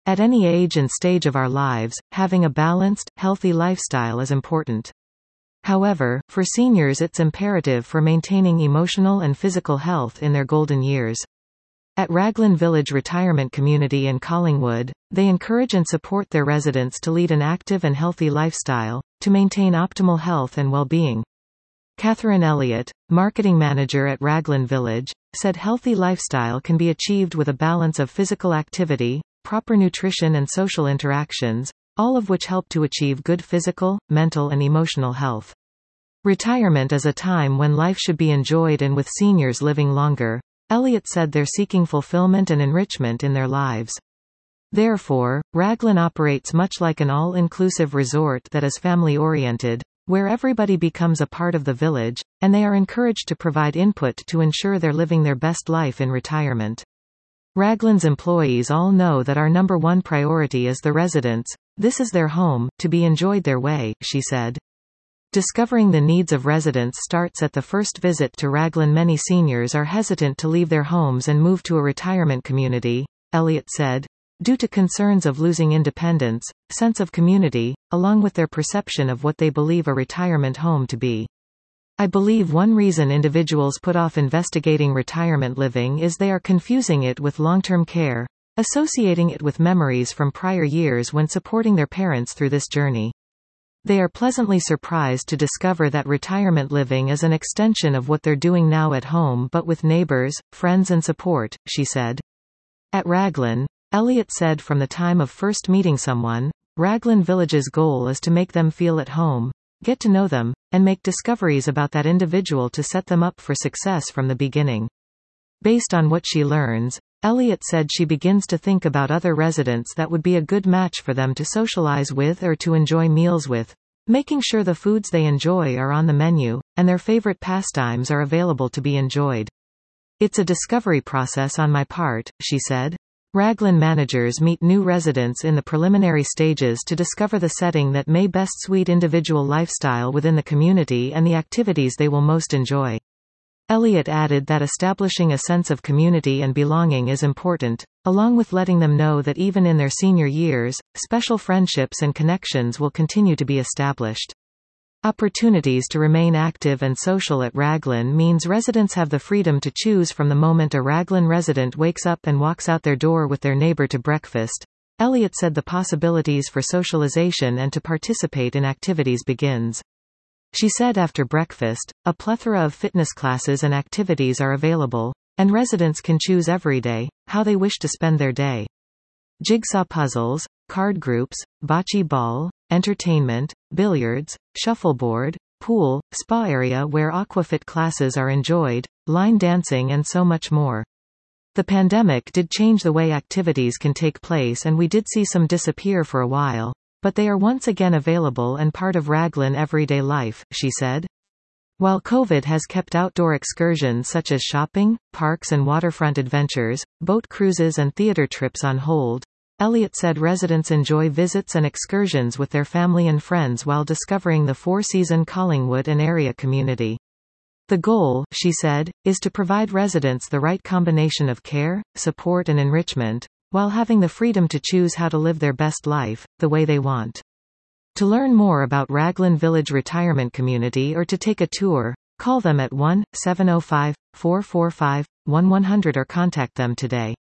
At any age and stage of our lives, having a balanced, healthy lifestyle is important. However, for seniors it's imperative for maintaining emotional and physical health in their golden years. At Raglan Village Retirement Community in Collingwood, they encourage and support their residents to lead an active and healthy lifestyle, to maintain optimal health and well-being. Catherine Elliott, marketing manager at Raglan Village, said healthy lifestyle can be achieved with a balance of physical activity, proper nutrition and social interactions, all of which help to achieve good physical, mental and emotional health. Retirement is a time when life should be enjoyed, and with seniors living longer, Elliott said they're seeking fulfillment and enrichment in their lives. Therefore, Raglan operates much like an all-inclusive resort that is family-oriented, where everybody becomes a part of the village, and they are encouraged to provide input to ensure they're living their best life in retirement. Raglan's employees all know that our number one priority is the residents. This is their home, to be enjoyed their way, she said. Discovering the needs of residents starts at the first visit to Raglan. Many seniors are hesitant to leave their homes and move to a retirement community, Elliott said, due to concerns of losing independence, sense of community, along with their perception of what they believe a retirement home to be. I believe one reason individuals put off investigating retirement living is they are confusing it with long-term care, associating it with memories from prior years when supporting their parents through this journey. They are pleasantly surprised to discover that retirement living is an extension of what they're doing now at home, but with neighbors, friends and support, she said. At Raglan, Elliott said from the time of first meeting someone, Raglan Village's goal is to make them feel at home, get to know them, and make discoveries about that individual to set them up for success from the beginning. Based on what she learns, Elliott said she begins to think about other residents that would be a good match for them to socialize with or to enjoy meals with, making sure the foods they enjoy are on the menu, and their favorite pastimes are available to be enjoyed. It's a discovery process on my part, she said. Raglan managers meet new residents in the preliminary stages to discover the setting that may best suit individual lifestyle within the community and the activities they will most enjoy. Elliott added that establishing a sense of community and belonging is important, along with letting them know that even in their senior years, special friendships and connections will continue to be established. Opportunities to remain active and social at Raglan means residents have the freedom to choose from the moment a Raglan resident wakes up and walks out their door with their neighbor to breakfast. Elliott said the possibilities for socialization and to participate in activities begins. She said after breakfast, a plethora of fitness classes and activities are available, and residents can choose every day how they wish to spend their day. Jigsaw puzzles, card groups, bocce ball, entertainment, billiards, shuffleboard, pool, spa area where aquafit classes are enjoyed, line dancing and so much more. The pandemic did change the way activities can take place, and we did see some disappear for a while, but they are once again available and part of Raglan everyday life, she said. While COVID has kept outdoor excursions such as shopping, parks and waterfront adventures, boat cruises and theater trips on hold, Elliott said residents enjoy visits and excursions with their family and friends while discovering the four-season Collingwood and area community. The goal, she said, is to provide residents the right combination of care, support and enrichment, while having the freedom to choose how to live their best life, the way they want. To learn more about Raglan Village Retirement Community or to take a tour, call them at 1-705-445-1100 or contact them today.